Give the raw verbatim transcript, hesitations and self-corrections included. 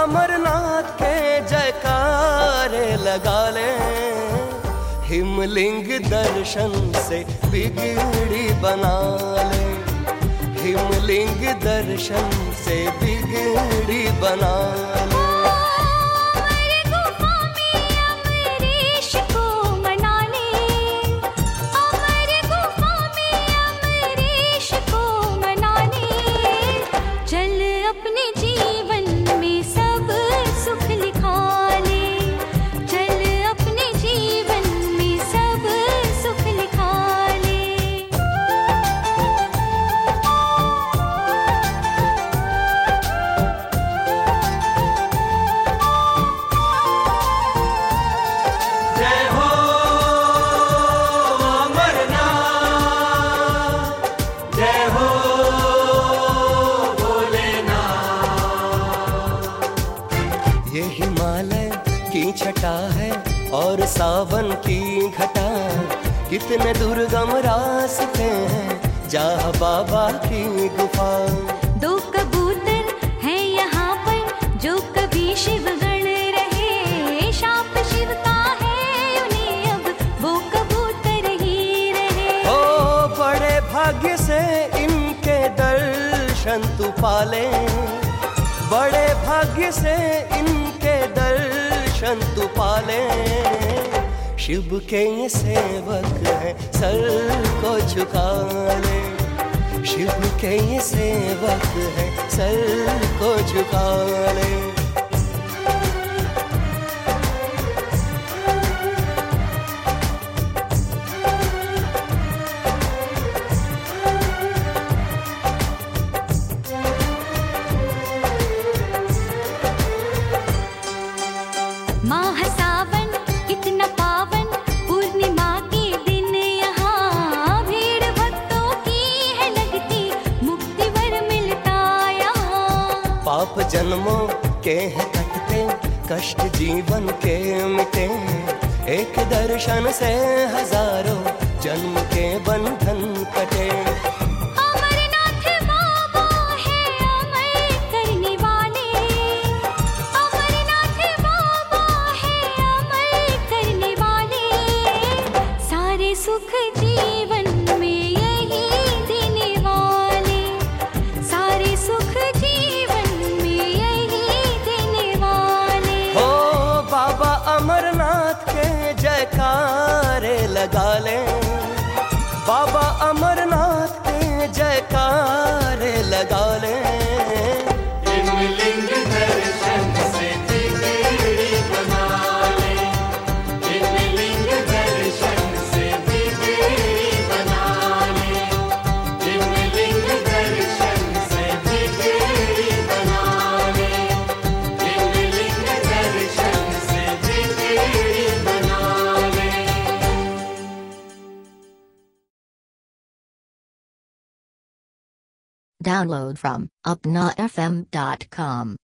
अमरनाथ के जयकारे लगा ले, हिमलिंग दर्शन से बिगड़ी बना ले, हिमलिंग दर्शन से बिगड़ी बना ले। ये हिमालय की छटा है और सावन की घटा, कितने दुर्गम रास्ते हैं जहाँ बाबा की गुफा। दो कबूतर हैं यहाँ पर जो कभी शिवगण रहे, शाप शिव का है उन्हें अब वो कबूतर ही रहे। ओ बड़े भाग्य से इनके दर्शन तू पाले, बड़े भाग्य से इनके दर्शन तू पाले। शिव के ये सेवक है सर को झुका ले, शिव के ये सेवक है सर को झुका ले। माह सावन कितना पावन, पूर्णिमा के दिन यहाँ भीड़ भक्तों की है लगती, मुक्ति वर मिलता यहाँ। पाप जन्मों के हैं कटते, कष्ट जीवन के मिटे, एक दर्शन से हजारों जन्म के बंधन कटे। सुख जीवन में यही देने वाले, सारे सुख जीवन में यही देने वाले। हो बाबा अमरनाथ के जयकारे लगा ले, बाबा अमरनाथ के जयकारे लगा ले। हिमलिंग दर्शन से बिगड़ी बना ले, हिमलिंग दर्शन से बिगड़ी बना ले, हिमलिंग दर्शन से बिगड़ी बना ले, हिमलिंग दर्शन से बिगड़ी बना ले। Download from upnafm dot com.